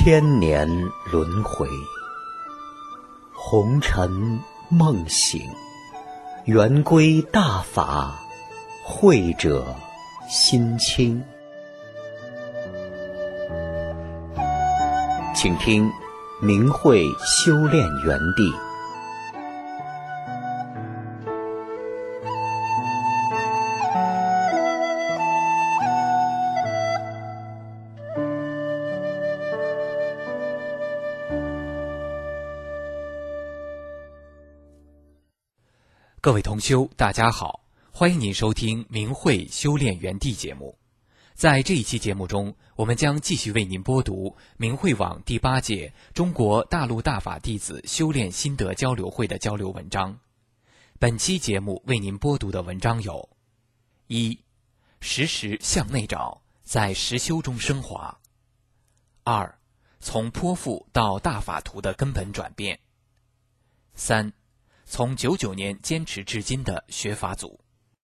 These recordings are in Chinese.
千年轮回，红尘梦醒，圆归大法，慧者心清。请听明慧修炼园地。 各位同修，大家好，欢迎您收听明慧修炼园地节目。在这一期节目中，我们将继续为您播读明慧网第8届中国大陆大法弟子修炼心得交流会的交流文章。本期节目为您播读的文章有：一、时时向内找，在实修中升华；二、从泼妇到大法徒的根本转变；三、从99年坚持至今的学法组。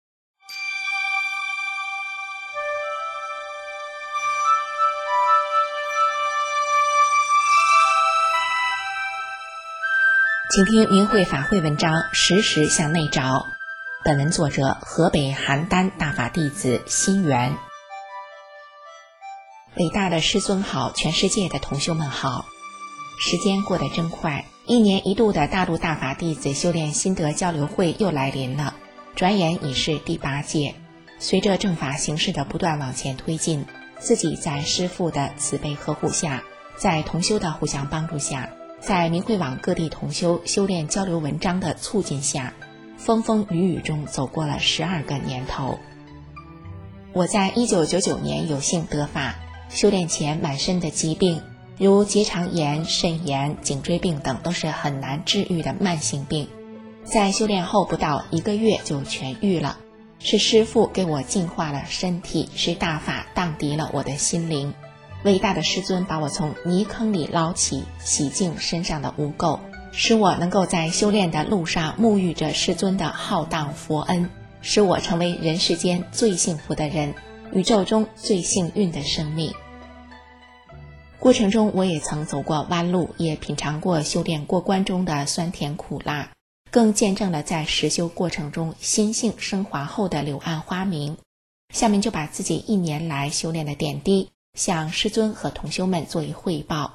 请听明慧法会文章《时时向内找》，本文作者河北邯郸大法弟子心源。伟大的师尊好，全世界的同修们好。时间过得真快，1年1度的大陆大法弟子修炼心得交流会又来临了，转眼已是第8届。随着正法形势的不断往前推进，自己在师父的慈悲呵护下，在同修的互相帮助下，在明慧网各地同修修炼交流文章的促进下，风风雨雨中走过了12个年头。我在1999年有幸得法，修炼前满身的疾病，如结肠炎、肾炎、颈椎病等都是很难治愈的慢性病，在修炼后不到1个月就痊愈了。是师父给我净化了身体，是大法荡涤了我的心灵。伟大的师尊把我从泥坑里捞起，洗净身上的污垢，使我能够在修炼的路上沐浴着师尊的浩荡佛恩，使我成为人世间最幸福的人，宇宙中最幸运的生命。过程中我也曾走过弯路，也品尝过修炼过关中的酸甜苦辣，更见证了在实修过程中心性升华后的柳暗花明。下面就把自己1年来修炼的点滴向师尊和同修们做一汇报。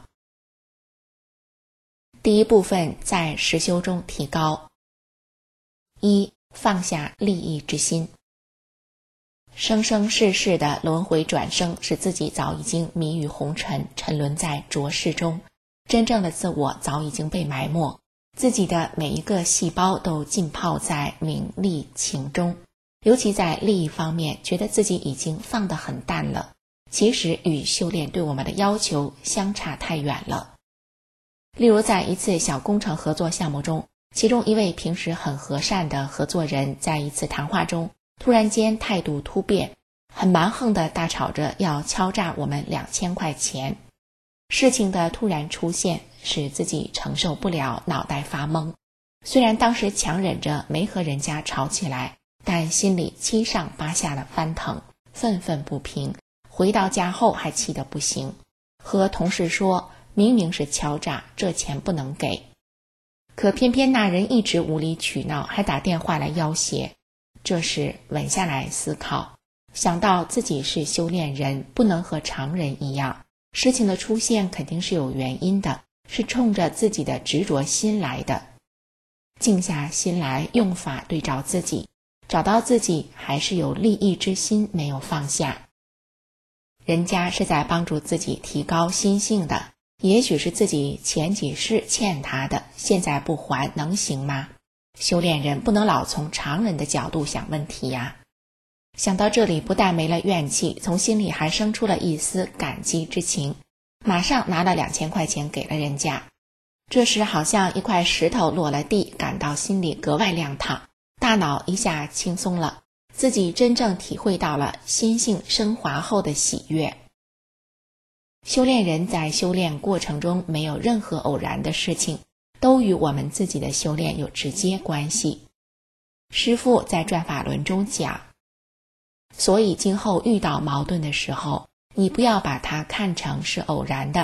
第一部分，在实修中提高。1、放下利益之心。生生世世的轮回转生，使自己早已经迷于红尘，沉沦在浊世中，真正的自我早已经被埋没，自己的每一个细胞都浸泡在名利情中，尤其在利益方面，觉得自己已经放得很淡了，其实与修炼对我们的要求相差太远了。例如在一次小工程合作项目中，其中一位平时很和善的合作人在一次谈话中突然间态度突变，很蛮横地大吵着要敲诈我们2000块钱。事情的突然出现使自己承受不了，脑袋发懵。虽然当时强忍着没和人家吵起来，但心里七上八下的翻腾，愤愤不平。回到家后还气得不行，和同事说明明是敲诈，这钱不能给。可偏偏那人一直无理取闹，还打电话来要挟。这时稳下来思考，想到自己是修炼人，不能和常人一样，事情的出现肯定是有原因的，是冲着自己的执着心来的。静下心来，用法对照自己，找到自己还是有利益之心没有放下。人家是在帮助自己提高心性的，也许是自己前几世欠他的，现在不还能行吗？修炼人不能老从常人的角度想问题呀。想到这里，不但没了怨气，从心里还生出了一丝感激之情，马上拿了2000块钱给了人家。这时好像一块石头落了地，感到心里格外亮堂，大脑一下轻松了，自己真正体会到了心性升华后的喜悦。修炼人在修炼过程中没有任何偶然的事情，都与我们自己的修炼有直接关系。师父在转法轮中讲，所以今后遇到矛盾的时候，你不要把它看成是偶然的，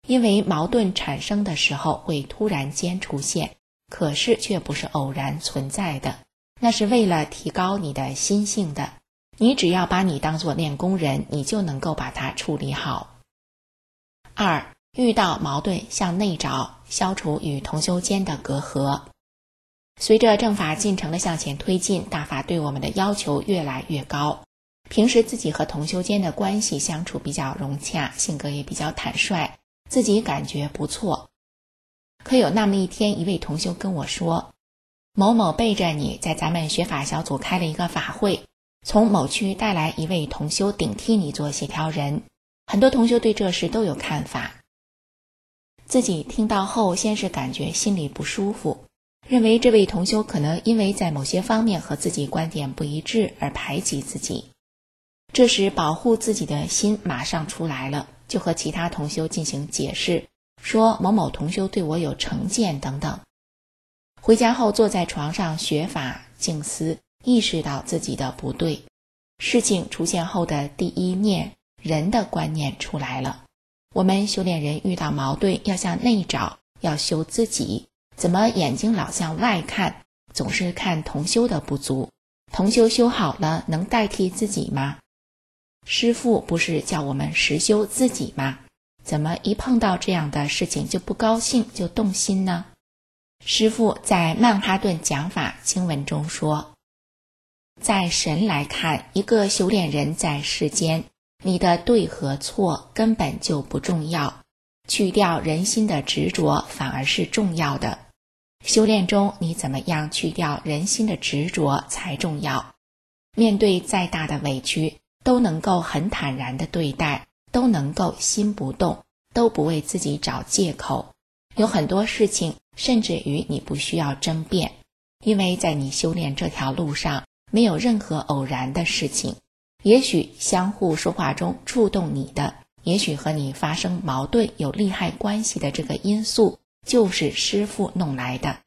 因为矛盾产生的时候会突然间出现，可是却不是偶然存在的，那是为了提高你的心性的。你只要把你当作练功人，你就能够把它处理好。2. 遇到矛盾向内找，消除与同修间的隔阂。随着正法进程的向前推进，大法对我们的要求越来越高。平时自己和同修间的关系相处比较融洽，性格也比较坦率，自己感觉不错。可有那么一天，一位同修跟我说，某某背着你在咱们学法小组开了一个法会，从某区带来一位同修顶替你做协调人，很多同修对这事都有看法。自己听到后，先是感觉心里不舒服，认为这位同修可能因为在某些方面和自己观点不一致而排挤自己。这时保护自己的心马上出来了，就和其他同修进行解释，说某某同修对我有成见等等。回家后坐在床上学法静思，意识到自己的不对。事情出现后的第一念，人的观念出来了。我们修炼人遇到矛盾要向内找，要修自己，怎么眼睛老向外看，总是看同修的不足？同修修好了能代替自己吗？师父不是叫我们实修自己吗？怎么一碰到这样的事情就不高兴，就动心呢？师父在曼哈顿讲法经文中说，在神来看，一个修炼人在世间，你的对和错根本就不重要，去掉人心的执着反而是重要的。修炼中你怎么样去掉人心的执着才重要。面对再大的委屈，都能够很坦然地对待，都能够心不动，都不为自己找借口。有很多事情甚至于你不需要争辩，因为在你修炼这条路上没有任何偶然的事情。也许相互说话中触动你的，也许和你发生矛盾有利害关系的这个因素，就是师父弄来的。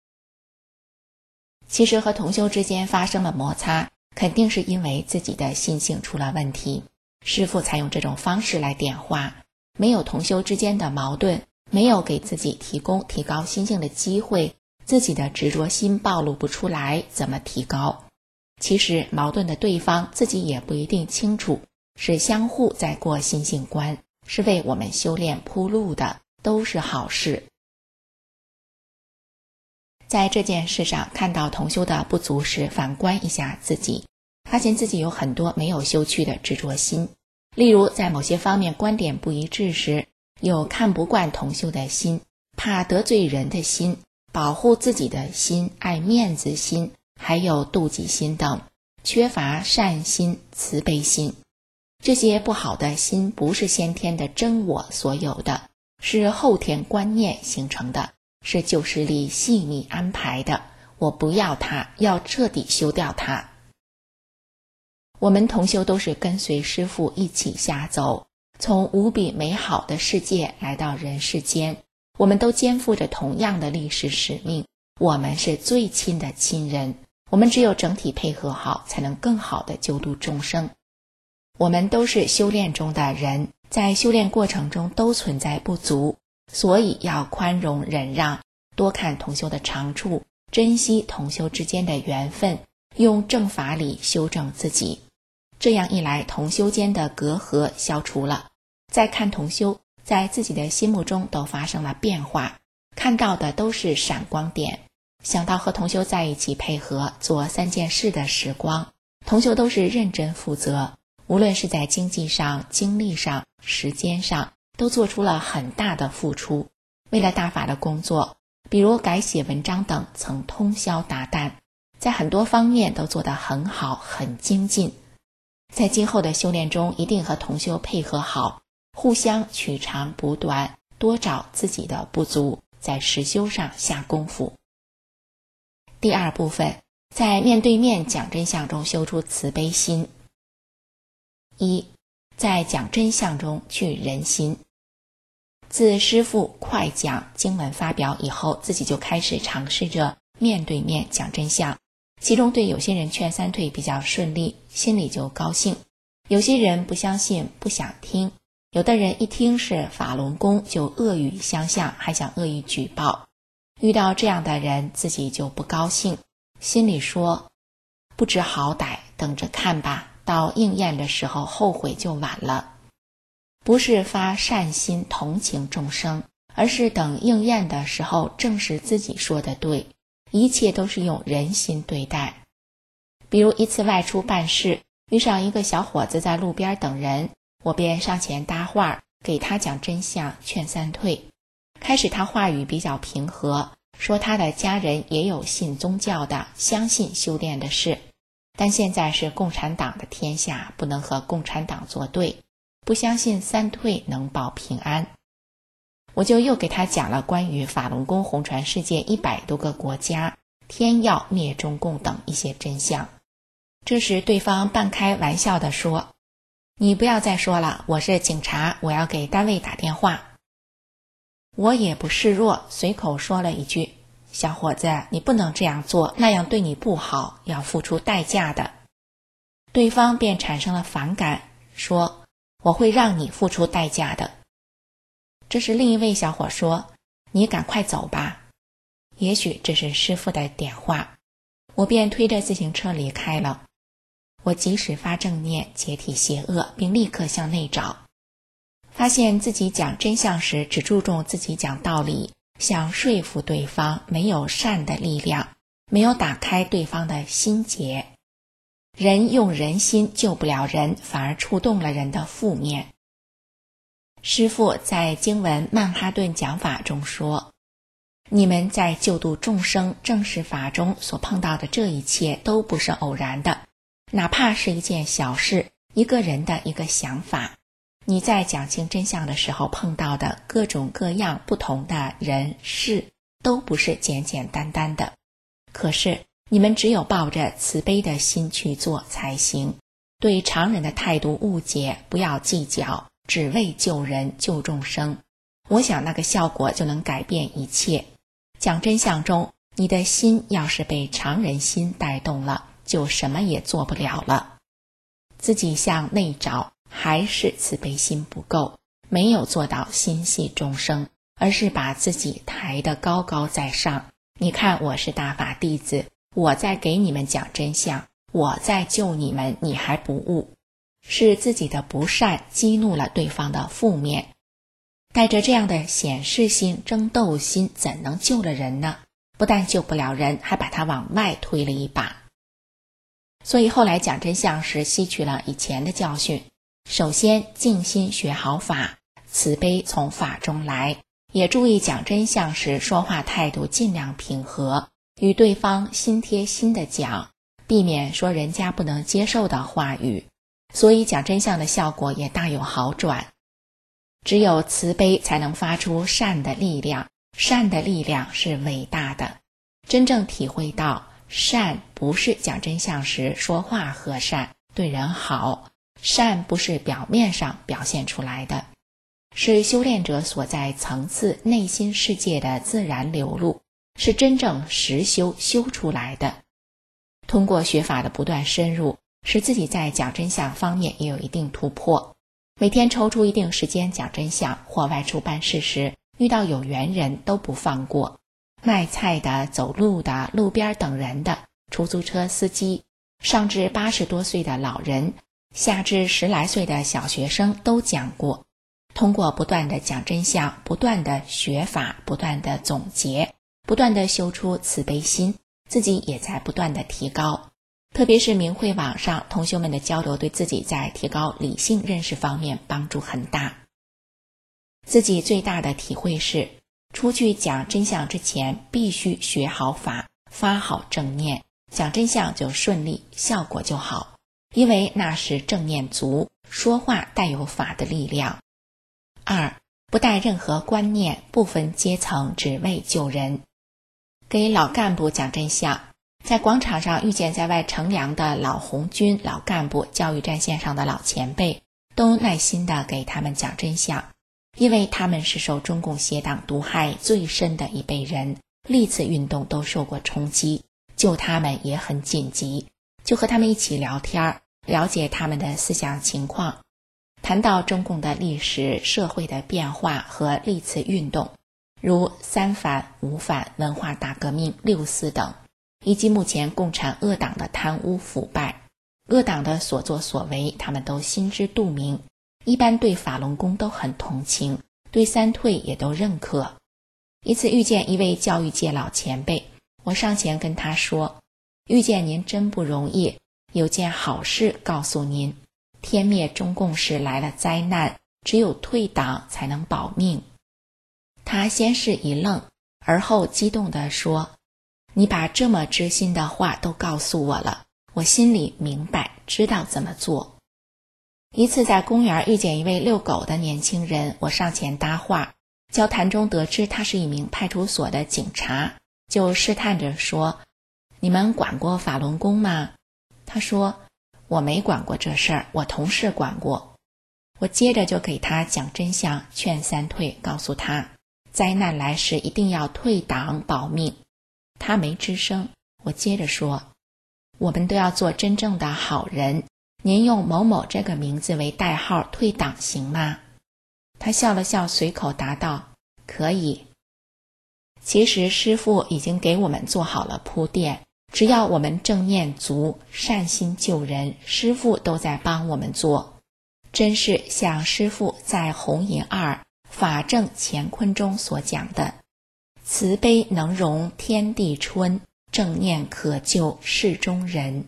其实和同修之间发生了摩擦，肯定是因为自己的心性出了问题，师父才用这种方式来点化。没有同修之间的矛盾，没有给自己提供提高心性的机会，自己的执着心暴露不出来，怎么提高？其实矛盾的对方自己也不一定清楚，是相互在过心性关，是为我们修炼铺路的，都是好事。在这件事上看到同修的不足时，反观一下自己，发现自己有很多没有修去的执着心。例如在某些方面观点不一致时，有看不惯同修的心，怕得罪人的心，保护自己的心，爱面子心，还有妒忌心等，缺乏善心、慈悲心。这些不好的心不是先天的真我所有的，是后天观念形成的，是旧势力细密安排的，我不要它，要彻底修掉它。我们同修都是跟随师父一起下走，从无比美好的世界来到人世间，我们都肩负着同样的历史使命，我们是最亲的亲人，我们只有整体配合好，才能更好地救度众生。我们都是修炼中的人，在修炼过程中都存在不足，所以要宽容忍让，多看同修的长处，珍惜同修之间的缘分，用正法理修正自己。这样一来，同修间的隔阂消除了，再看同修，在自己的心目中都发生了变化，看到的都是闪光点。想到和同修在一起配合做3件事的时光，同修都是认真负责，无论是在经济上、精力上、时间上，都做出了很大的付出。为了大法的工作，比如改写文章等，曾通宵达旦，在很多方面都做得很好，很精进。在今后的修炼中，一定和同修配合好，互相取长补短，多找自己的不足，在实修上下功夫。第2部分，在面对面讲真相中修出慈悲心。1. 在讲真相中去人心。自师父快讲经文发表以后，自己就开始尝试着面对面讲真相，其中对有些人劝3退比较顺利，心里就高兴；有些人不相信，不想听； 有的人一听是法轮功就恶语相向，还想恶意举报。遇到这样的人，自己就不高兴，心里说不知好歹，等着看吧，到应验的时候后悔就晚了。不是发善心同情众生，而是等应验的时候证实自己说的对，一切都是用人心对待。比如一次外出办事，遇上一个小伙子在路边等人，我便上前搭话，给他讲真相，劝三退。开始他话语比较平和，说他的家人也有信宗教的，相信修炼的事，但现在是共产党的天下，不能和共产党作对，不相信三退能保平安。我就又给他讲了关于法轮功红传世界100多个国家，天要灭中共等一些真相。这时对方半开玩笑地说，你不要再说了，我是警察，我要给单位打电话。我也不示弱，随口说了一句，小伙子，你不能这样做，那样对你不好，要付出代价的。对方便产生了反感，说我会让你付出代价的。这时另一位小伙说，你赶快走吧。也许这是师父的点化，我便推着自行车离开了。我即使发正念，解体邪恶，并立刻向内找，发现自己讲真相时只注重自己讲道理，想说服对方，没有善的力量，没有打开对方的心结。人用人心救不了人，反而触动了人的负面。师父在经文曼哈顿讲法中说，你们在救度众生正视法中所碰到的这一切都不是偶然的，哪怕是一件小事，一个人的一个想法，你在讲清真相的时候碰到的各种各样不同的人事，都不是简简单单的。可是你们只有抱着慈悲的心去做才行，对常人的态度误解，不要计较，只为救人救众生。我想那个效果就能改变一切。讲真相中，你的心要是被常人心带动了，就什么也做不了了。自己向内找，还是慈悲心不够，没有做到心系众生，而是把自己抬得高高在上。你看我是大法弟子，我在给你们讲真相，我在救你们，你还不悟。是自己的不善激怒了对方的负面，带着这样的显示心、争斗心，怎能救了人呢？不但救不了人，还把他往外推了一把。所以后来讲真相时吸取了以前的教训，首先静心学好法，慈悲从法中来，也注意讲真相时说话态度尽量平和，与对方心贴心的讲，避免说人家不能接受的话语，所以讲真相的效果也大有好转。只有慈悲才能发出善的力量，善的力量是伟大的。真正体会到善不是讲真相时说话和善，对人好，善不是表面上表现出来的，是修炼者所在层次内心世界的自然流露，是真正实修修出来的。通过学法的不断深入，使自己在讲真相方面也有一定突破。每天抽出一定时间讲真相，或外出办事时遇到有缘人都不放过，卖菜的、走路的、路边等人的、出租车司机，上至80多岁的老人，下至10来岁的小学生都讲过。通过不断的讲真相，不断的学法，不断的总结，不断的修出慈悲心，自己也在不断的提高。特别是明慧网上同修们的交流，对自己在提高理性认识方面帮助很大。自己最大的体会是，出去讲真相之前必须学好法，发好正念，讲真相就顺利，效果就好，因为那是正念足，说话带有法的力量。2. 不带任何观念，不分阶层，只为救人。给老干部讲真相，在广场上遇见在外乘凉的老红军、老干部，教育战线上的老前辈，都耐心地给他们讲真相，因为他们是受中共邪党毒害最深的一辈人，历次运动都受过冲击，救他们也很紧急，就和他们一起聊天，了解他们的思想情况。 谈到中共的历史、社会的变化和历次运动，如三反、五反、文化大革命、六四等，以及目前共产恶党的贪污腐败，恶党的所作所为，他们都心知肚明，一般对法轮功都很同情，对三退也都认可。一次遇见一位教育界老前辈，我上前跟他说，遇见您真不容易，有件好事告诉您，天灭中共时来了灾难，只有退党才能保命。他先是一愣，而后激动地说，你把这么知心的话都告诉我了，我心里明白，知道怎么做。一次在公园遇见一位遛狗的年轻人，我上前搭话，交谈中得知他是一名派出所的警察，就试探着说，你们管过法轮功吗？他说，我没管过这事儿，我同事管过。我接着就给他讲真相，劝三退，告诉他灾难来时一定要退党保命。他没吱声。我接着说，我们都要做真正的好人，您用某某这个名字为代号退党行吗？他笑了笑，随口答道，可以。其实师父已经给我们做好了铺垫，只要我们正念足，善心救人，师父都在帮我们做。真是像师父在弘引2法正乾坤中所讲的，慈悲能容天地春，正念可救世中人。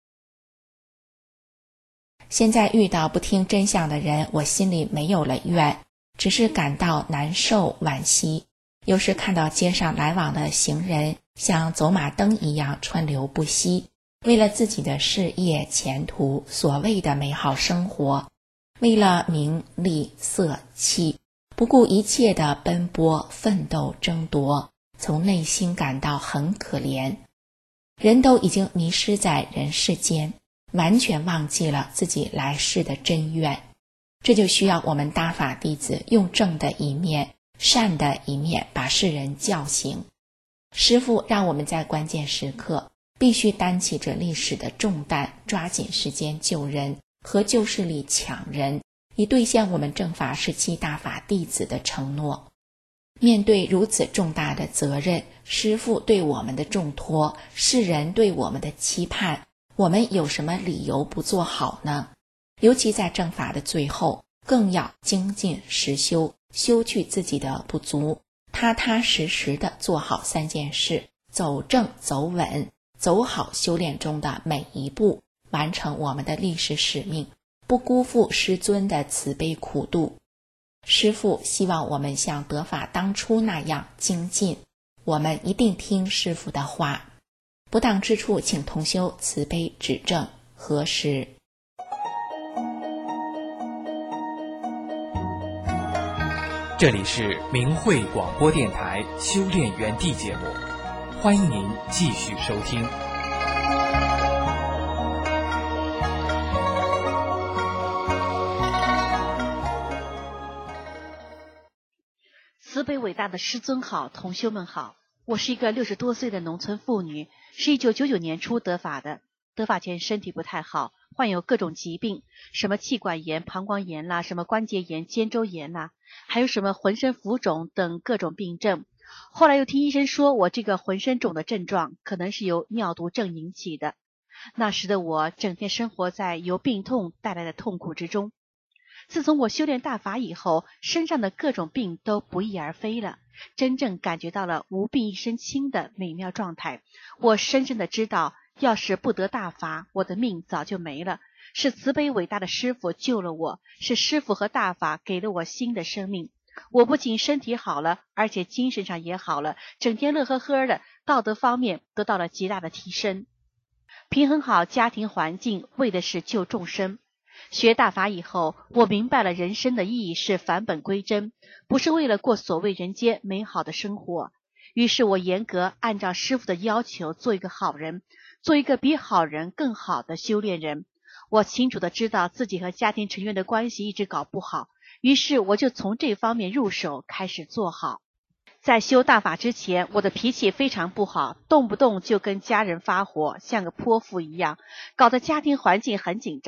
现在遇到不听真相的人，我心里没有了怨，只是感到难受惋惜。有时看到街上来往的行人像走马灯一样川流不息，为了自己的事业前途，所谓的美好生活，为了名利色气，不顾一切的奔波奋斗争夺，从内心感到很可怜。人都已经迷失在人世间，完全忘记了自己来世的真愿。这就需要我们大法弟子用正的一面、善的一面把世人叫醒。师父让我们在关键时刻必须担起这历史的重担，抓紧时间救人，和旧势力抢人，以兑现我们正法17大法弟子的承诺。面对如此重大的责任，师父对我们的重托，世人对我们的期盼，我们有什么理由不做好呢？尤其在正法的最后，更要精进实修，修去自己的不足，踏踏实实地做好3件事，走正走稳，走好修炼中的每一步，完成我们的历史使命，不辜负师尊的慈悲苦度。师父希望我们像得法当初那样精进，我们一定听师父的话。不当之处，请同修慈悲指正核实。 这里是明慧广播电台修炼园地节目，欢迎您继续收听。 慈悲伟大的师尊好，同修们好，我是一个60多岁的农村妇女，是1999年初得法的。得法前身体不太好，患有各种疾病，什么气管炎、膀胱炎啦，什么关节炎、肩周炎啦，还有什么浑身浮肿等各种病症。后来又听医生说，我这个浑身肿的症状可能是由尿毒症引起的。那时的我整天生活在由病痛带来的痛苦之中。自从我修炼大法以后，身上的各种病都不翼而飞了，真正感觉到了无病一身轻的美妙状态。我深深的知道，要是不得大法，我的命早就没了。是慈悲伟大的师父救了我，是师父和大法给了我新的生命。我不仅身体好了，而且精神上也好了，整天乐呵呵的，道德方面得到了极大的提升。平衡好家庭环境，为的是救众生。学大法以后，我明白了人生的意义是返本归真，不是为了过所谓人间美好的生活。于是我严格按照师父的要求做一个好人，做一个比好人更好的修炼人。我清楚地知道自己和家庭成员的关系一直搞不好，于是我就从这方面入手，开始做好。在修大法之前，我的脾气非常不好，动不动就跟家人发火，像个泼妇一样，搞得家庭环境很紧张。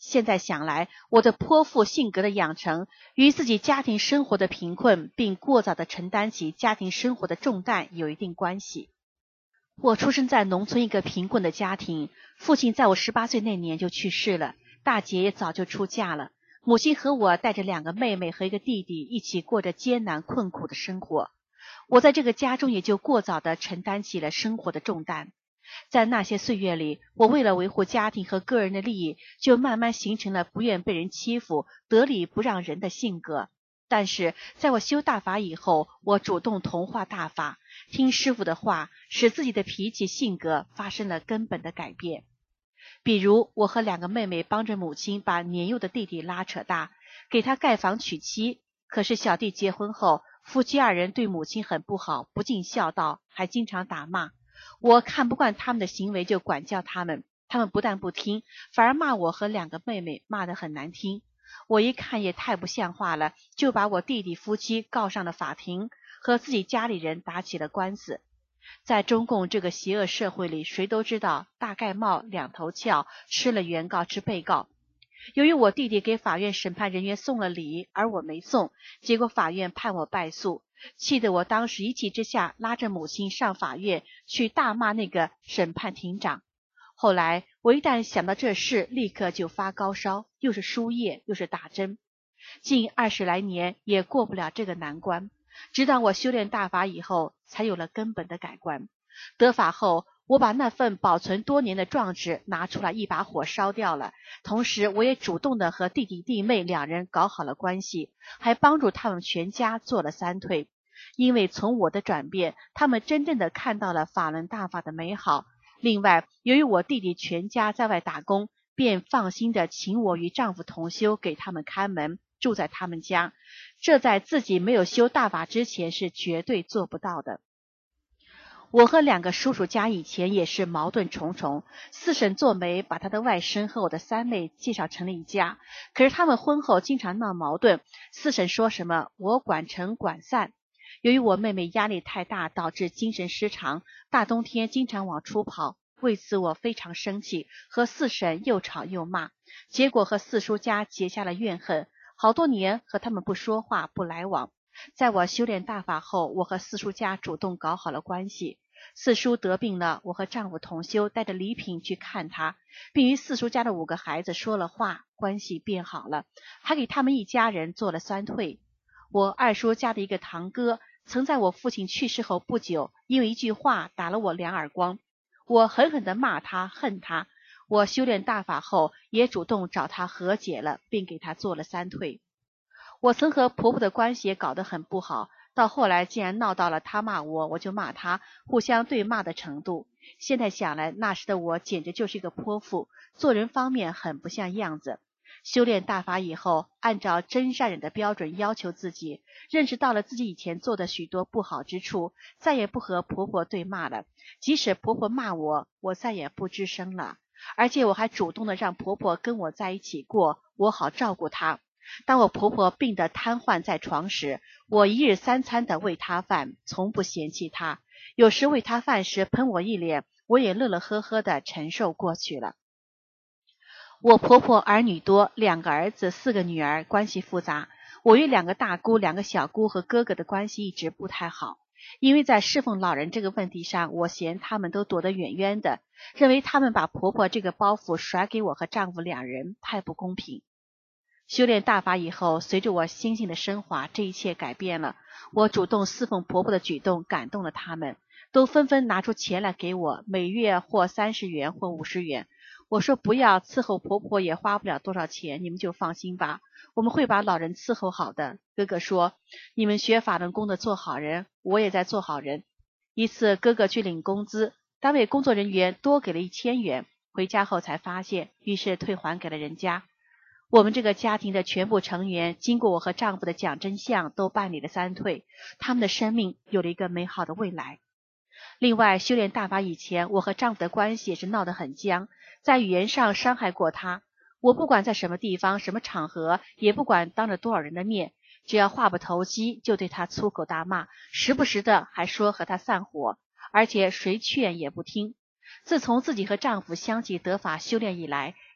现在想来，我的泼妇性格的养成与自己家庭生活的贫困，并过早的承担起家庭生活的重担有一定关系。我出生在农村一个贫困的家庭，父亲在我18岁那年就去世了，大姐也早就出嫁了，母亲和我带着2个妹妹和1个弟弟一起过着艰难困苦的生活。我在这个家中也就过早地承担起了生活的重担。在那些岁月里，我为了维护家庭和个人的利益，就慢慢形成了不愿被人欺负、得理不让人的性格。但是在我修大法以后，我主动同化大法，听师父的话，使自己的脾气性格发生了根本的改变。比如我和2个妹妹帮着母亲把年幼的弟弟拉扯大，给他盖房娶妻。可是小弟结婚后，夫妻2人对母亲很不好，不尽孝道，还经常打骂。我看不惯他们的行为，就管教他们，他们不但不听，反而骂我和2个妹妹，骂得很难听。我一看也太不像话了，就把我弟弟夫妻告上了法庭，和自己家里人打起了官司。在中共这个邪恶社会里，谁都知道大盖帽2头翘，吃了原告吃被告。由于我弟弟给法院审判人员送了礼，而我没送，结果法院判我败诉，气得我当时一气之下拉着母亲上法院去大骂那个审判庭长。后来我一旦想到这事，立刻就发高烧，又是输液又是打针，近20来年也过不了这个难关。直到我修炼大法以后，才有了根本的改观。得法后，我把那份保存多年的状纸拿出来一把火烧掉了，同时我也主动的和弟弟弟妹2人搞好了关系，还帮助他们全家做了3退。因为从我的转变，他们真正的看到了法轮大法的美好。另外，由于我弟弟全家在外打工，便放心的请我与丈夫同修给他们看门，住在他们家，这在自己没有修大法之前是绝对做不到的。我和2个叔叔家以前也是矛盾重重，四婶做媒把他的外甥和我的3妹介绍成了一家，可是他们婚后经常闹矛盾，四婶说什么我管成管散。由于我妹妹压力太大，导致精神失常，大冬天经常往出跑，为此我非常生气，和四婶又吵又骂，结果和四叔家结下了怨恨，好多年和他们不说话不来往。在我修炼大法后，我和四叔家主动搞好了关系。四叔得病了，我和丈夫同修带着礼品去看他，并与四叔家的5个孩子说了话，关系变好了，还给他们一家人做了3退。我二叔家的一个堂哥曾在我父亲去世后不久，因为一句话打了我2耳光，我狠狠地骂他恨他。我修炼大法后也主动找他和解了，并给他做了3退。我曾和婆婆的关系也搞得很不好，到后来竟然闹到了他骂我，我就骂他，互相对骂的程度。现在想来，那时的我简直就是一个泼妇，做人方面很不像样子。修炼大法以后，按照真善忍的标准要求自己，认识到了自己以前做的许多不好之处，再也不和婆婆对骂了。即使婆婆骂我，我再也不吱声了。而且我还主动的让婆婆跟我在一起过，我好照顾她。当我婆婆病得瘫痪在床时，我1日3餐的喂她饭，从不嫌弃她。有时喂她饭时喷我一脸，我也乐乐呵呵的承受过去了。我婆婆儿女多，2个儿子4个女儿，关系复杂。我与2个大姑、2个小姑和哥哥的关系一直不太好，因为在侍奉老人这个问题上，我嫌他们都躲得远远的，认为他们把婆婆这个包袱甩给我和丈夫2人，太不公平。修炼大法以后，随着我心性的升华，这一切改变了。我主动侍奉婆婆的举动感动了他们，都纷纷拿出钱来给我，每月或30元或50元。我说不要，伺候婆婆也花不了多少钱，你们就放心吧，我们会把老人伺候好的。哥哥说，你们学法轮功的做好人，我也在做好人。一次哥哥去领工资，单位工作人员多给了1000元，回家后才发现，于是退还给了人家。我们这个家庭的全部成员经过我和丈夫的讲真相，都办理了3退，他们的生命有了一个美好的未来。另外，修炼大法以前，我和丈夫的关系也是闹得很僵，在语言上伤害过他。我不管在什么地方、什么场合，也不管当着多少人的面，只要话不投机，就对他粗口大骂，时不时的还说和他散伙，而且谁劝也不听。自从自己和丈夫相继得法修炼以来，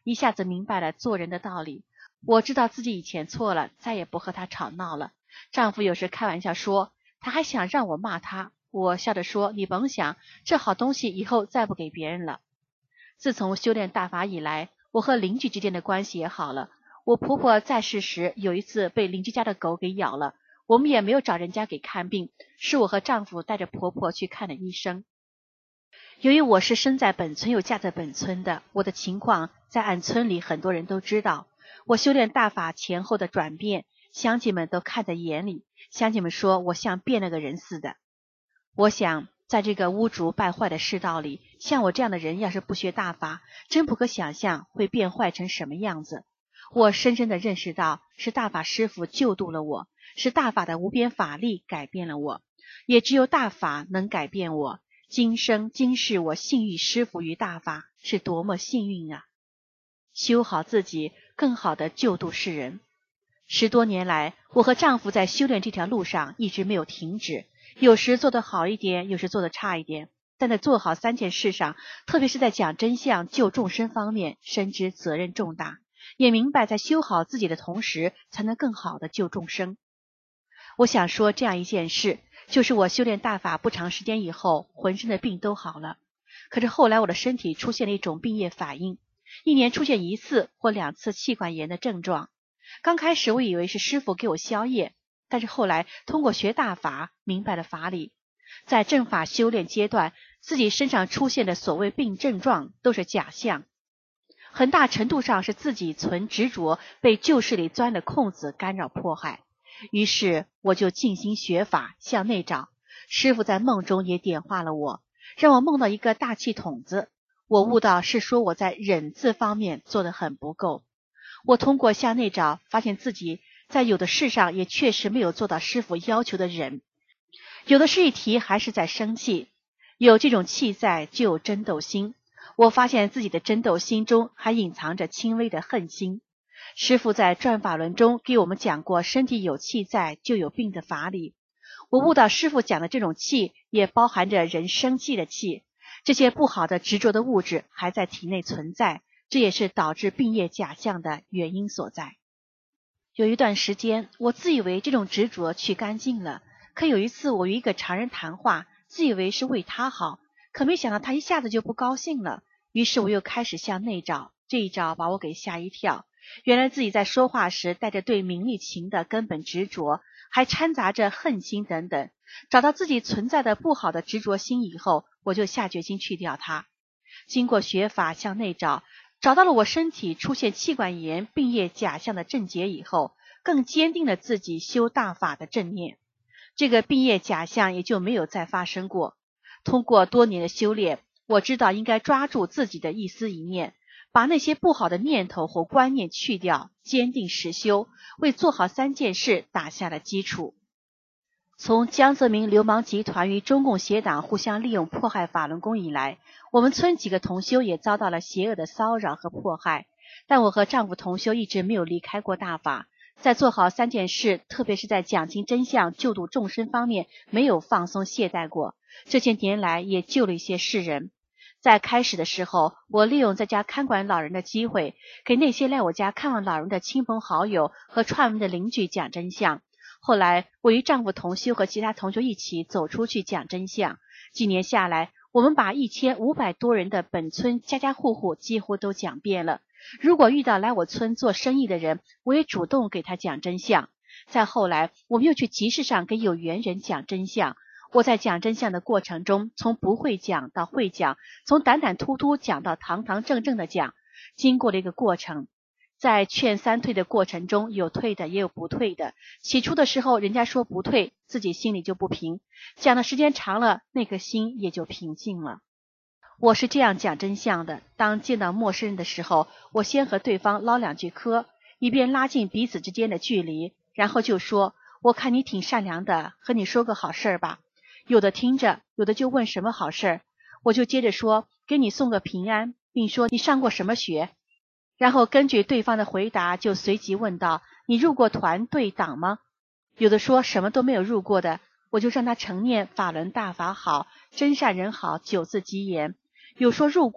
一下子明白了做人的道理。我知道自己以前错了，再也不和他吵闹了。丈夫有时开玩笑说，他还想让我骂他，我笑着说，你甭想，这好东西以后再不给别人了。自从修炼大法以来，我和邻居之间的关系也好了。我婆婆在世时有一次被邻居家的狗给咬了，我们也没有找人家给看病，是我和丈夫带着婆婆去看的医生。由于我是生在本村又嫁在本村的，我的情况在俺村里很多人都知道。我修炼大法前后的转变，乡亲们都看在眼里，乡亲们说我像变了个人似的。我想在这个污浊败坏的世道里，像我这样的人要是不学大法，真不可想象会变坏成什么样子。我深深地认识到，是大法师父救度了我，是大法的无边法力改变了我，也只有大法能改变我。今生今世我幸遇师父于大法，是多么幸运啊！修好自己，更好地救度世人。10多年来，我和丈夫在修炼这条路上一直没有停止，有时做得好一点，有时做得差一点，但在做好3件事上，特别是在讲真相救众生方面，深知责任重大，也明白在修好自己的同时，才能更好地救众生。我想说这样一件事，就是我修炼大法不长时间以后，浑身的病都好了。可是后来我的身体出现了一种病液反应，1年出现1次或2次气管炎的症状。刚开始我以为是师父给我消业，但是后来通过学大法，明白了法理。在正法修炼阶段，自己身上出现的所谓病症状都是假象，很大程度上是自己存执着，被旧事里钻了空子干扰迫害。于是我就静心学法，向内找。师父在梦中也点化了我，让我梦到一个大气筒子。我悟到是说我在忍字方面做得很不够。我通过向内找，发现自己在有的事上也确实没有做到师父要求的忍，有的事一提还是在生气。有这种气在，就有争斗心。我发现自己的争斗心中还隐藏着轻微的恨心。师父在转法轮中给我们讲过，身体有气在，就有病的法理。我悟到师父讲的这种气，也包含着人生气的气。这些不好的执着的物质还在体内存在，这也是导致病业假象的原因所在。有一段时间，我自以为这种执着去干净了，可有一次我与一个常人谈话，自以为是为他好，可没想到他一下子就不高兴了。于是我又开始向内找，这一找把我给吓一跳。原来自己在说话时带着对名利情的根本执着，还掺杂着恨心等等。找到自己存在的不好的执着心以后，我就下决心去掉它。经过学法向内找，找到了我身体出现气管炎病业假象的症结以后，更坚定了自己修大法的正念，这个病业假象也就没有再发生过。通过多年的修炼，我知道应该抓住自己的一丝一念，把那些不好的念头或观念去掉，坚定实修，为做好3件事打下了基础。从江泽民流氓集团与中共邪党互相利用迫害法轮功以来，我们村几个同修也遭到了邪恶的骚扰和迫害，但我和丈夫同修一直没有离开过大法，在做好3件事，特别是在讲清真相救度众生方面没有放松懈怠过，这些年来也救了一些世人。在开始的时候，我利用在家看管老人的机会，给那些来我家看望老人的亲朋好友和串门的邻居讲真相。后来我与丈夫同修和其他同修一起走出去讲真相，几年下来，我们把1500多人的本村家家户户几乎都讲遍了。如果遇到来我村做生意的人，我也主动给他讲真相。再后来，我们又去集市上给有缘人讲真相。我在讲真相的过程中，从不会讲到会讲，从胆胆突突讲到堂堂正正的讲，经过了一个过程。在劝3退的过程中，有退的也有不退的。起初的时候人家说不退，自己心里就不平，讲的时间长了，那颗心也就平静了。我是这样讲真相的，当见到陌生人的时候，我先和对方唠2句嗑，以便拉近彼此之间的距离，然后就说，我看你挺善良的，和你说个好事吧。有的听着，有的就问什么好事，我就接着说，给你送个平安，并说你上过什么学。然后根据对方的回答，就随即问道，你入过团队党吗？有的说什么都没有入过的，我就让他承念法轮大法好，真善人好9字吉言。有说入过的，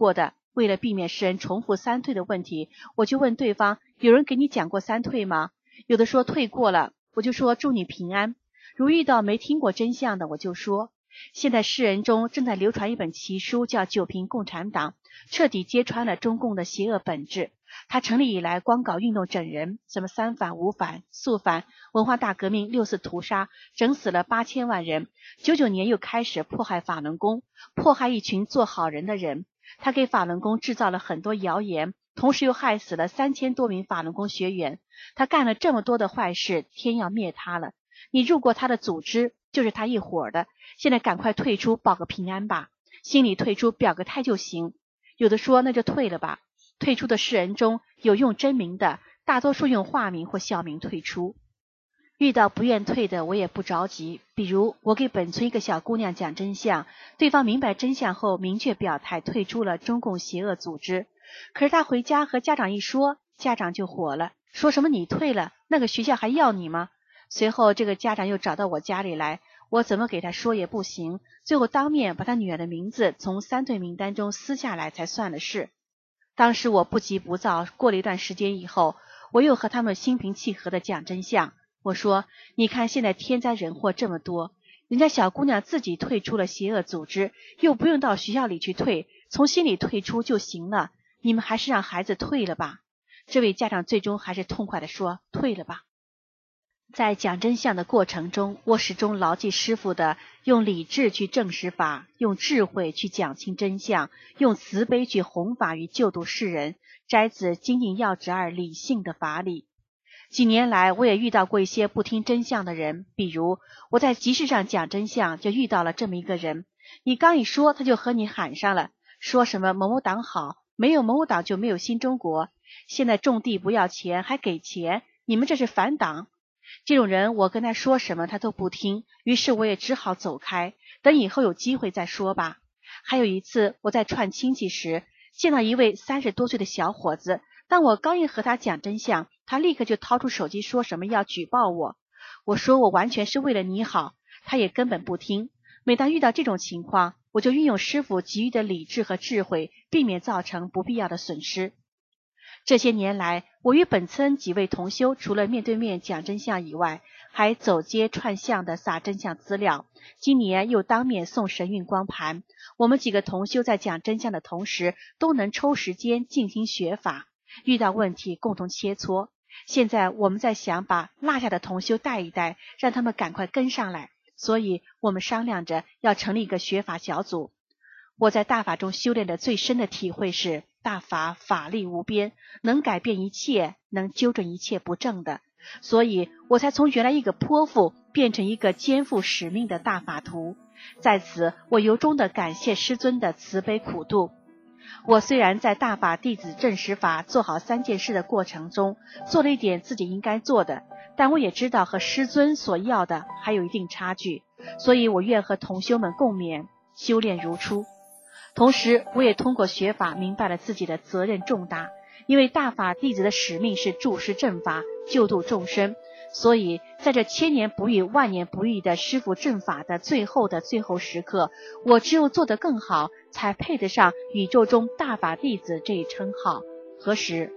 为了避免世人重复三退的问题，我就问对方，有人给你讲过三退吗？有的说退过了，我就说祝你平安。如遇到没听过真相的，我就说现在世人中正在流传一本奇书，叫《九评共产党》，彻底揭穿了中共的邪恶本质。他成立以来光搞运动整人，什么三反、五反、肃反、文化大革命、六四屠杀，整死了8000万人。99年又开始迫害法轮功，迫害一群做好人的人。他给法轮功制造了很多谣言，同时又害死了3000多名法轮功学员。他干了这么多的坏事，天要灭他了。你入过他的组织，就是他一伙的，现在赶快退出，保个平安吧。心里退出，表个态就行。有的说那就退了吧。退出的世人中有用真名的，大多数用化名或校名退出。遇到不愿退的，我也不着急。比如我给本村一个小姑娘讲真相，对方明白真相后明确表态退出了中共邪恶组织。可是她回家和家长一说，家长就火了，说什么你退了，那个学校还要你吗？随后这个家长又找到我家里来，我怎么给他说也不行，最后当面把他女儿的名字从三退名单中撕下来才算了事。当时我不急不躁，过了一段时间以后，我又和他们心平气和地讲真相。我说，你看现在天灾人祸这么多，人家小姑娘自己退出了邪恶组织，又不用到学校里去退，从心里退出就行了，你们还是让孩子退了吧。这位家长最终还是痛快地说，退了吧。在讲真相的过程中，我始终牢记师父的用理智去证实法，用智慧去讲清真相，用慈悲去弘法与救度世人，摘自精进要旨2理性的法理。几年来我也遇到过一些不听真相的人，比如我在集市上讲真相，就遇到了这么一个人，你刚一说他就和你喊上了，说什么某某党好，没有某某党就没有新中国，现在种地不要钱还给钱，你们这是反党。这种人我跟他说什么他都不听，于是我也只好走开，等以后有机会再说吧。还有一次我在串亲戚时，见到一位30多岁的小伙子，当我刚一和他讲真相，他立刻就掏出手机说什么要举报我。我说我完全是为了你好，他也根本不听。每当遇到这种情况，我就运用师父给予的理智和智慧，避免造成不必要的损失。这些年来，我与本村几位同修除了面对面讲真相以外，还走街串巷的撒真相资料。今年又当面送神韵光盘，我们几个同修在讲真相的同时，都能抽时间静心学法，遇到问题共同切磋。现在我们在想把落下的同修带一带，让他们赶快跟上来，所以我们商量着要成立一个学法小组。我在大法中修炼的最深的体会是，大法法力无边，能改变一切，能纠正一切不正的，所以我才从原来一个泼妇变成一个肩负使命的大法徒。在此我由衷的感谢师尊的慈悲苦度。我虽然在大法弟子证实法做好3件事的过程中做了一点自己应该做的，但我也知道和师尊所要的还有一定差距，所以我愿和同修们共勉，修炼如初。同时我也通过学法明白了自己的责任重大，因为大法弟子的使命是助师正法，救度众生，所以在这千年不遇万年不遇的师父正法的最后时刻，我只有做得更好，才配得上宇宙中大法弟子这一称号。何时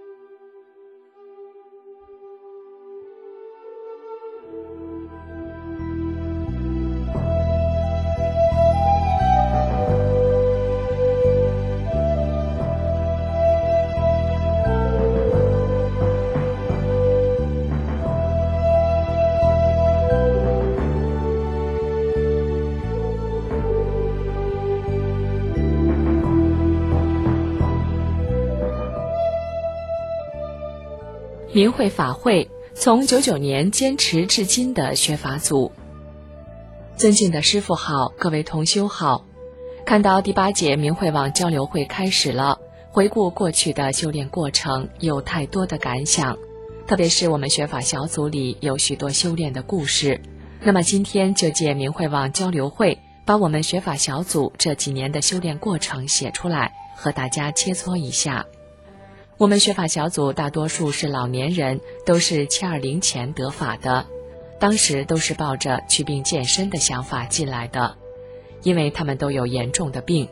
明慧法会从99年坚持至今的学法组。尊敬的师父好，各位同修好。看到第8届明慧网交流会开始了，回顾过去的修炼过程，有太多的感想，特别是我们学法小组里有许多修炼的故事。那么今天就借明慧网交流会，把我们学法小组这几年的修炼过程写出来，和大家切磋一下。我们学法小组大多数是老年人，都是720前得法的，当时都是抱着祛病健身的想法进来的，因为他们都有严重的病，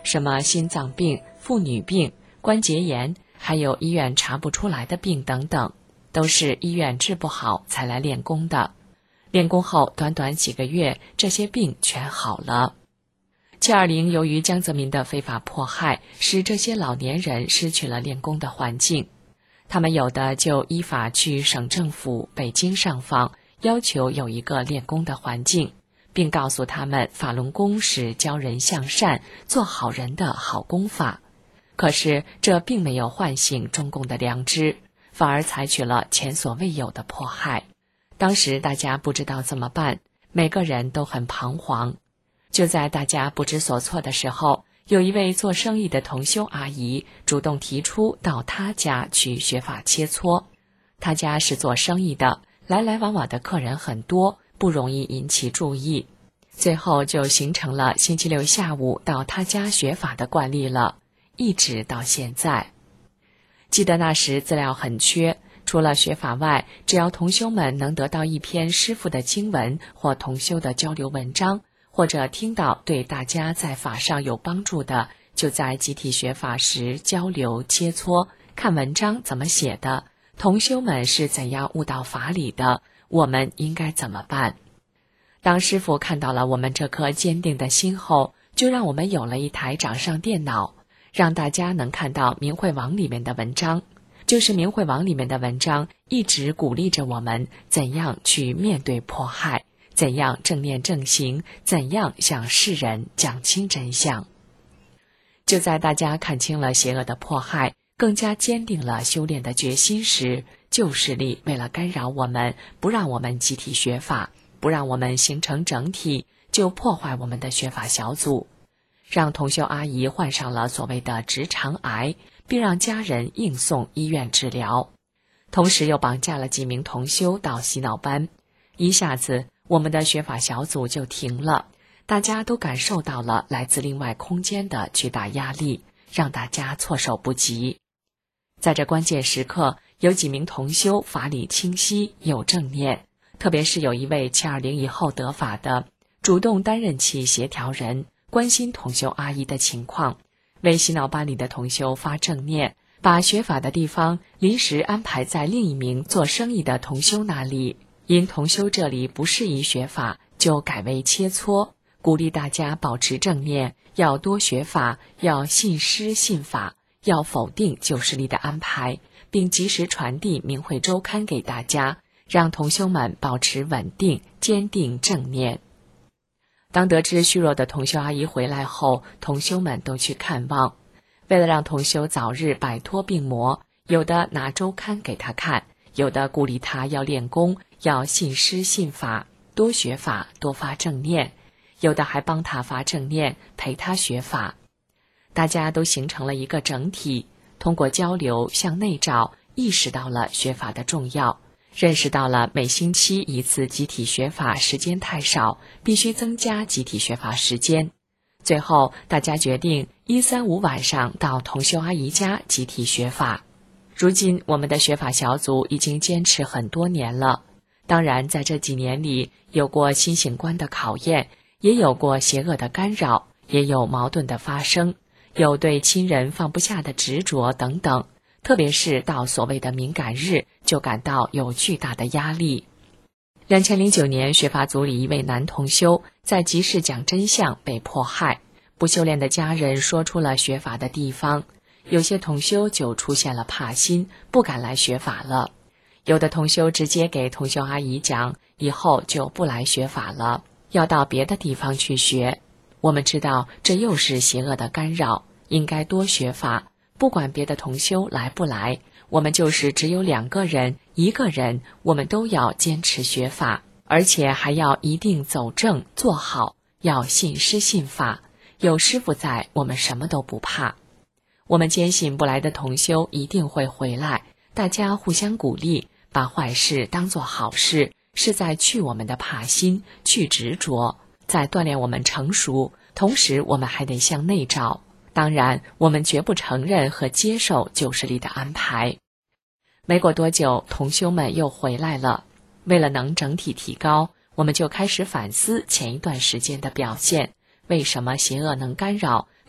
什么心脏病、妇女病、关节炎，还有医院查不出来的病等等，都是医院治不好才来练功的。练功后短短几个月，这些病全好了。720由于江泽民的非法迫害，使这些老年人失去了练功的环境。他们有的就依法去省政府、北京上访，要求有一个练功的环境，并告诉他们法轮功是教人向善、做好人的好功法。可是这并没有唤醒中共的良知，反而采取了前所未有的迫害。当时大家不知道怎么办，每个人都很彷徨。就在大家不知所措的时候，有一位做生意的同修阿姨主动提出到她家去学法切磋。她家是做生意的，来来往往的客人很多，不容易引起注意。最后就形成了星期六下午到她家学法的惯例了，一直到现在。记得那时资料很缺，除了学法外，只要同修们能得到一篇师父的经文或同修的交流文章，或者听到对大家在法上有帮助的，就在集体学法时交流切磋，看文章怎么写的，同修们是怎样悟到法理的，我们应该怎么办。当师父看到了我们这颗坚定的心后，就让我们有了一台掌上电脑，让大家能看到明慧网里面的文章。就是明慧网里面的文章一直鼓励着我们怎样去面对迫害，怎样正念正行，怎样向世人讲清真相。就在大家看清了邪恶的迫害，更加坚定了修炼的决心时，旧势力为了干扰我们，不让我们集体学法，不让我们形成整体，就破坏我们的学法小组，让同修阿姨患上了所谓的直肠癌，并让家人硬送医院治疗，同时又绑架了几名同修到洗脑班。一下子我们的学法小组就停了，大家都感受到了来自另外空间的巨大压力，让大家措手不及。在这关键时刻，有几名同修法理清晰，有正念，特别是有一位720以后得法的，主动担任起协调人，关心同修阿姨的情况，为洗脑班里的同修发正念，把学法的地方临时安排在另一名做生意的同修那里，因同修这里不适宜学法，就改为切磋，鼓励大家保持正念，要多学法，要信师信法，要否定旧势力的安排，并及时传递明慧周刊给大家，让同修们保持稳定、坚定正念。当得知虚弱的同修阿姨回来后，同修们都去看望。为了让同修早日摆脱病魔，有的拿周刊给他看，有的鼓励他要练功，要信师信法，多学法，多发正念，有的还帮他发正念，陪他学法。大家都形成了一个整体，通过交流向内找，意识到了学法的重要，认识到了每星期一次集体学法时间太少，必须增加集体学法时间。最后大家决定1、3、5晚上到同修阿姨家集体学法。如今我们的学法小组已经坚持很多年了，当然在这几年里有过心性观的考验，也有过邪恶的干扰，也有矛盾的发生，有对亲人放不下的执着等等，特别是到所谓的敏感日，就感到有巨大的压力。2009年，学法组里一位男同修在集市讲真相被迫害，不修炼的家人说出了学法的地方，有些同修就出现了怕心，不敢来学法了。有的同修直接给同修阿姨讲，以后就不来学法了，要到别的地方去学。我们知道这又是邪恶的干扰，应该多学法，不管别的同修来不来，我们就是只有2个人、1个人，我们都要坚持学法，而且还要一定走正做好，要信师信法，有师父在，我们什么都不怕。我们坚信不来的同修一定会回来，大家互相鼓励，把坏事当作好事，是在去我们的怕心，去执着，在锻炼我们成熟，同时我们还得向内找。当然，我们绝不承认和接受旧势力的安排。没过多久，同修们又回来了。为了能整体提高，我们就开始反思前一段时间的表现，为什么邪恶能干扰，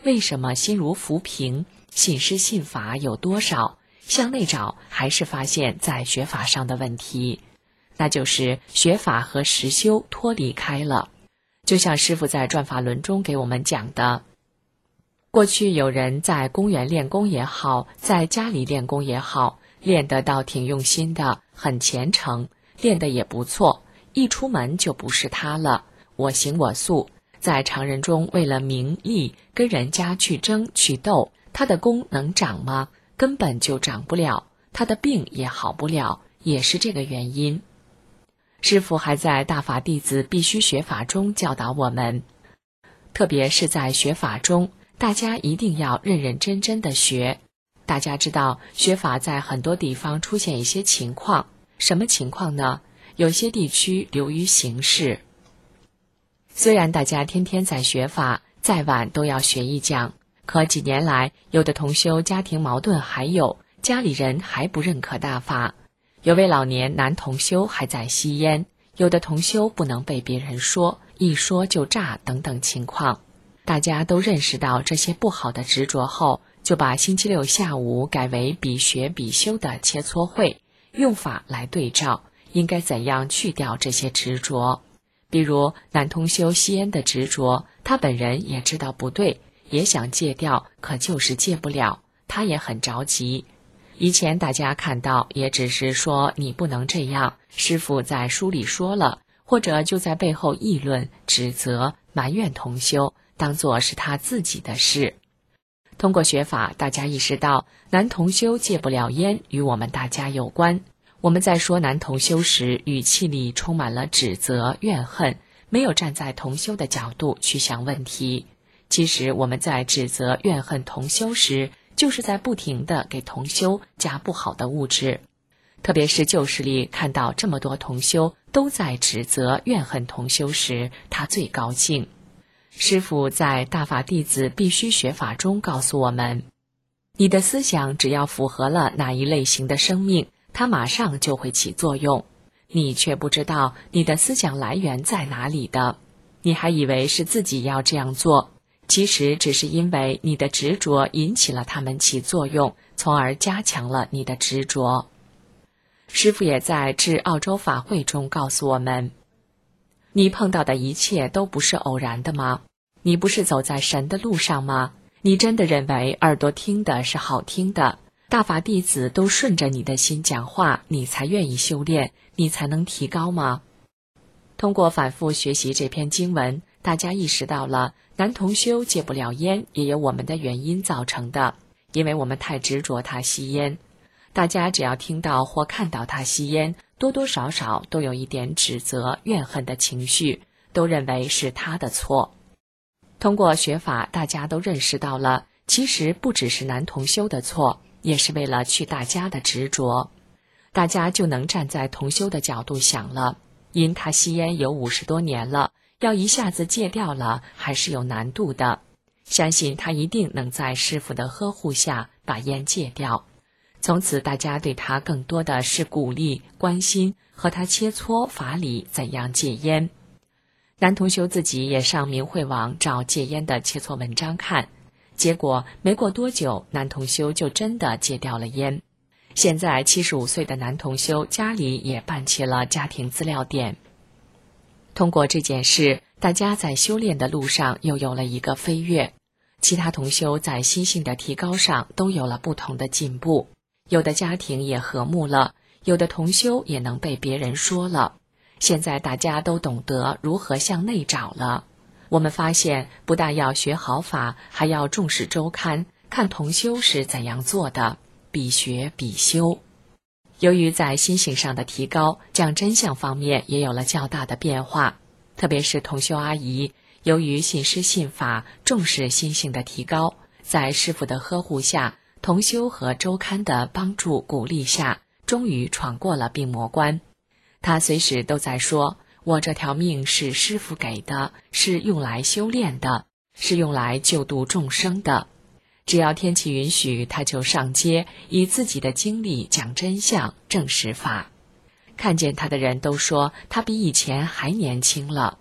为什么心如浮萍，信师信法有多少，向内找还是发现在学法上的问题，那就是学法和实修脱离开了。就像师父在转法轮中给我们讲的，过去有人在公园练功也好，在家里练功也好，练得倒挺用心的，很虔诚，练得也不错，一出门就不是他了，我行我素，在常人中为了名利跟人家去争去斗，他的功能长吗？根本就长不了，他的病也好不了，也是这个原因。师父还在大法弟子必须学法中教导我们，特别是在学法中，大家一定要认认真真的学。大家知道学法在很多地方出现一些情况，什么情况呢？有些地区流于形式。虽然大家天天在学法，再晚都要学一讲，可几年来，有的同修家庭矛盾还有，家里人还不认可大法。有位老年男同修还在吸烟，有的同修不能被别人说，一说就炸等等情况。大家都认识到这些不好的执着后，就把星期六下午改为比学比修的切磋会，用法来对照，应该怎样去掉这些执着。比如男同修吸烟的执着，他本人也知道不对，也想戒掉，可就是戒不了，他也很着急。以前大家看到也只是说你不能这样，师父在书里说了，或者就在背后议论、指责、埋怨同修，当作是他自己的事。通过学法，大家意识到男同修戒不了烟与我们大家有关。我们在说男同修时，语气里充满了指责、怨恨，没有站在同修的角度去想问题。其实我们在指责、怨恨同修时，就是在不停地给同修加不好的物质。特别是旧时里看到这么多同修都在指责、怨恨同修时，他最高兴。师父在大法弟子必须学法中告诉我们，你的思想只要符合了哪一类型的生命，它马上就会起作用，你却不知道你的思想来源在哪里的，你还以为是自己要这样做，其实只是因为你的执着引起了它们起作用，从而加强了你的执着。师父也在致澳洲法会中告诉我们，你碰到的一切都不是偶然的吗？你不是走在神的路上吗？你真的认为耳朵听的是好听的，大法弟子都顺着你的心讲话，你才愿意修炼，你才能提高吗？通过反复学习这篇经文，大家意识到了男同修戒不了烟也有我们的原因造成的，因为我们太执着他吸烟。大家只要听到或看到他吸烟，多多少少都有一点指责、怨恨的情绪，都认为是他的错。通过学法，大家都认识到了，其实不只是男同修的错，也是为了去大家的执着。大家就能站在同修的角度想了，因他吸烟有50多年了，要一下子戒掉了还是有难度的，相信他一定能在师父的呵护下把烟戒掉。从此大家对他更多的是鼓励、关心，和他切磋法理怎样戒烟。男同修自己也上明慧网找戒烟的切磋文章看，结果没过多久，男同修就真的戒掉了烟。现在75岁的男同修家里也办起了家庭资料点。通过这件事，大家在修炼的路上又有了一个飞跃，其他同修在心性的提高上都有了不同的进步，有的家庭也和睦了，有的同修也能被别人说了。现在大家都懂得如何向内找了。我们发现，不但要学好法，还要重视周刊，看同修是怎样做的，比学比修。由于在心性上的提高，讲真相方面也有了较大的变化。特别是同修阿姨，由于信师信法，重视心性的提高，在师父的呵护下，同修和周刊的帮助鼓励下，终于闯过了病魔关。他随时都在说，我这条命是师父给的，是用来修炼的，是用来救度众生的。只要天气允许，他就上街，以自己的经历讲真相，证实法。看见他的人都说他比以前还年轻了。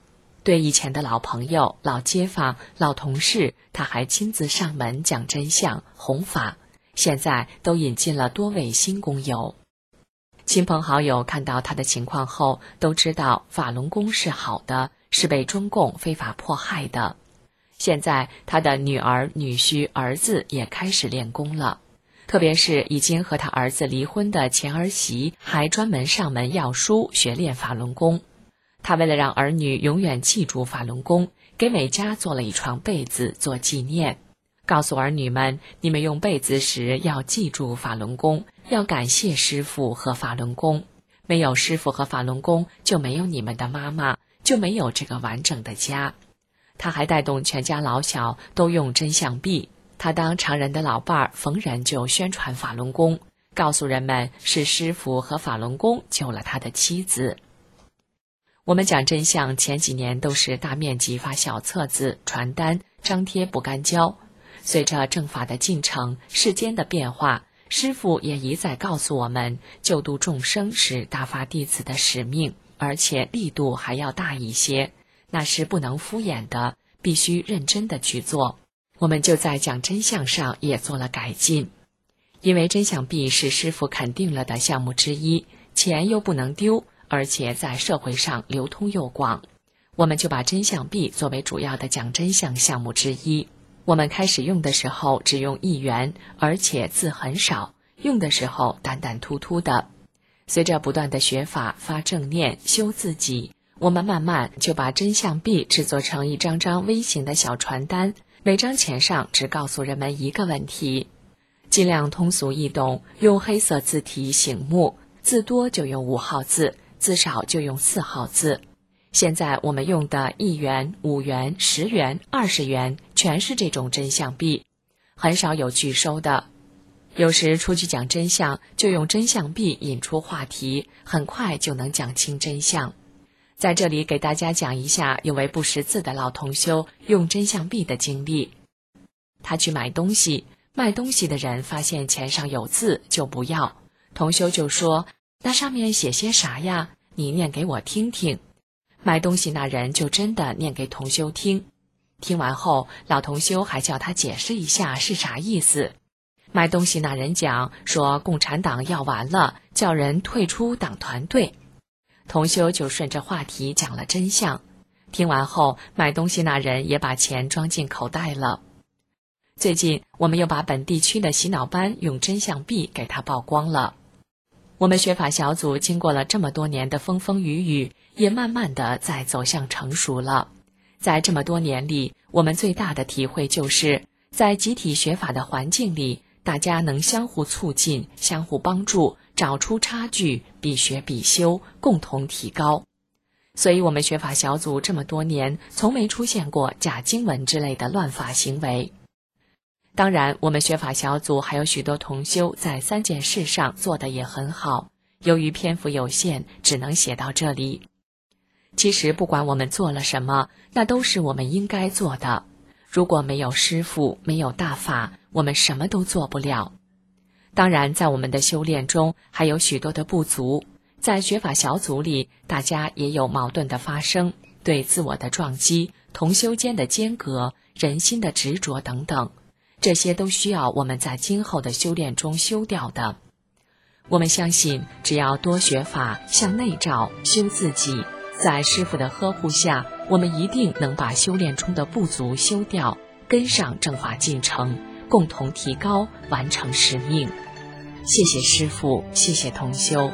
对以前的老朋友、老街坊、老同事，他还亲自上门讲真相、弘法。现在都引进了多位新工友。亲朋好友看到他的情况后，都知道法轮功是好的，是被中共非法迫害的。现在他的女儿、女婿、儿子也开始练功了，特别是已经和他儿子离婚的前儿媳，还专门上门要书学练法轮功。他为了让儿女永远记住法轮功，给每家做了一床被子做纪念，告诉儿女们，你们用被子时要记住法轮功，要感谢师父和法轮功。没有师父和法轮功，就没有你们的妈妈，就没有这个完整的家。他还带动全家老小都用真相币。他当常人的老伴儿，逢人就宣传法轮功，告诉人们是师父和法轮功救了他的妻子。我们讲真相前几年都是大面积发小册子、传单、张贴不干胶。随着正法的进程、世间的变化，师父也一再告诉我们，救度众生是大法弟子的使命，而且力度还要大一些，那是不能敷衍的，必须认真的去做。我们就在讲真相上也做了改进，因为真相币是师父肯定了的项目之一，钱又不能丢，而且在社会上流通又广，我们就把真相币作为主要的讲真相项目之一。我们开始用的时候只用1元，而且字很少，用的时候淡淡突突的。随着不断的学法、发正念、修自己，我们慢慢就把真相币制作成一张张微型的小传单，每张钱上只告诉人们一个问题，尽量通俗易懂，用黑色字体醒目，字多就用5号字，字少就用4号字。现在我们用的1元、5元、10元、20元，全是这种真相币，很少有拒收的。有时出去讲真相，就用真相币引出话题，很快就能讲清真相。在这里给大家讲一下有位不识字的老同修用真相币的经历。他去买东西，卖东西的人发现钱上有字就不要，同修就说：“那上面写些啥呀？你念给我听听。”卖东西那人就真的念给同修听，听完后老同修还叫他解释一下是啥意思。卖东西那人讲说共产党要完了，叫人退出党团队。同修就顺着话题讲了真相，听完后卖东西那人也把钱装进口袋了。最近我们又把本地区的洗脑班用真相币给他曝光了。我们学法小组经过了这么多年的风风雨雨，也慢慢的在走向成熟了。在这么多年里，我们最大的体会就是在集体学法的环境里，大家能相互促进、相互帮助，找出差距，必学必修，共同提高。所以我们学法小组这么多年从没出现过假经文之类的乱法行为。当然，我们学法小组还有许多同修在3件事上做得也很好，由于篇幅有限，只能写到这里。其实不管我们做了什么，那都是我们应该做的。如果没有师父，没有大法，我们什么都做不了。当然，在我们的修炼中还有许多的不足，在学法小组里，大家也有矛盾的发生，对自我的撞击、同修间的间隔、人心的执着等等，这些都需要我们在今后的修炼中修掉的。我们相信，只要多学法，向内照，修自己，在师父的呵护下，我们一定能把修炼中的不足修掉，跟上正法进程，共同提高，完成使命。谢谢师父，谢谢同修。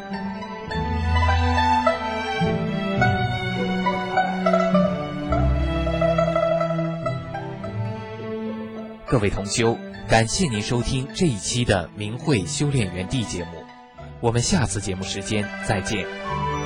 各位同修，感谢您收听这一期的明慧修炼园地节目，我们下次节目时间再见。